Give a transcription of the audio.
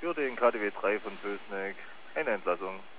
für den KTW 3 von Bösneck. Eine Entlassung.